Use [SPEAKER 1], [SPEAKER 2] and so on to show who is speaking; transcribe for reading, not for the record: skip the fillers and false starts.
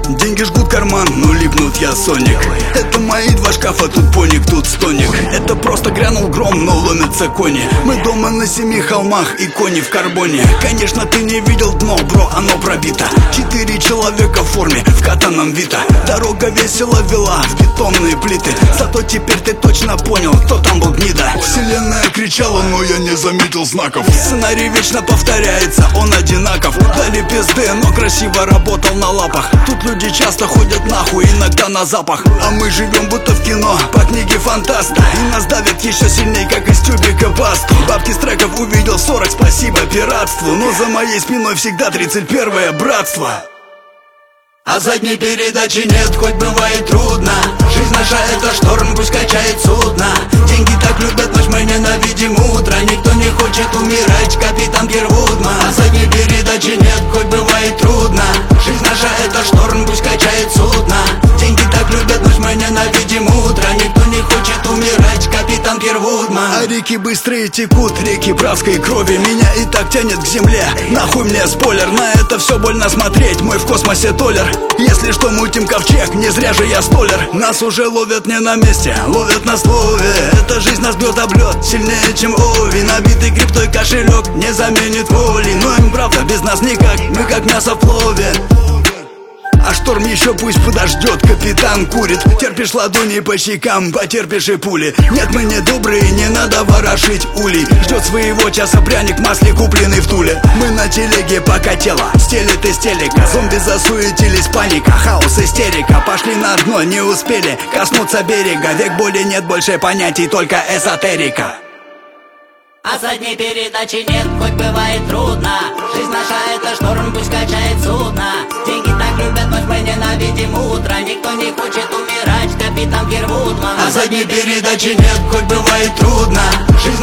[SPEAKER 1] Деньги жгут карман, но липнут я Соник. Это мои два шкафа, тут поник, тут стоник. Это просто грянул гром, но ломятся кони. Мы дома на 7 холмах и кони в карбоне. Конечно, ты не видел дно, бро, оно пробито. 4 человека в форме, в катаном Вита. Дорога весело вела в бетонные плиты. Зато теперь ты точно понял, кто там был гнида. Вселенная кричала, но я не заметил знаков. Сценарий вечно повторяется, он одинаков. Дали пизды, но красиво работал на лапах. Тут люди часто ходят нахуй, иногда на запах. А мы живем будто в кино, по книге фантаста. И нас давят еще сильней, как из тюбика пасту. Бабки с треков увидел 40, спасибо пиратству. Но за моей спиной всегда 31-е братство. А задней передачи нет, хоть бывает трудно. Жизнь наша это шторм, пусть качает судно. Деньги так любят ночь, мы ненавидим утро. Никто не хочет умирать, капитан Гервудман. А задней передачи нет, хоть бывает трудно. Жизнь наша это шторм, пусть качает судно. Деньги так любят ночь, мы ненавидим утро. Никто не хочет умирать, капитан Гервудман. А реки быстрые текут, реки братской крови. Меня и так тянет к земле, нахуй мне спойлер. На это все больно смотреть, мой в космосе толер. Если что, мутим ковчег, не зря же я столер. Нас уже ловят не на месте, ловят на слове. Эта жизнь нас бьет об лед, сильнее чем Ови. Набитый криптой кошелек не заменит воли. Но им правда без нас никак, мы как мясо в плове. А шторм еще пусть подождет, капитан курит. Терпишь ладони по щекам, потерпишь и пули. Нет, мы не добрые, не надо ворошить улей. Ждет своего часа пряник в масле, купленный в Туле. Мы на телеге, пока тело стелет из телека. Зомби засуетились, паника, хаос, истерика. Пошли на дно, не успели коснуться берега. Век боли, нет больше понятий, только эзотерика.
[SPEAKER 2] А задней передачи нет, хоть бывает трудно. Жизнь наша это шторм, пусть качает судно. Деньги так любят ночь, мы ненавидим утро. Никто не хочет умирать, капитан Гервудман.
[SPEAKER 1] А задней передачи нет, хоть бывает трудно. Жизнь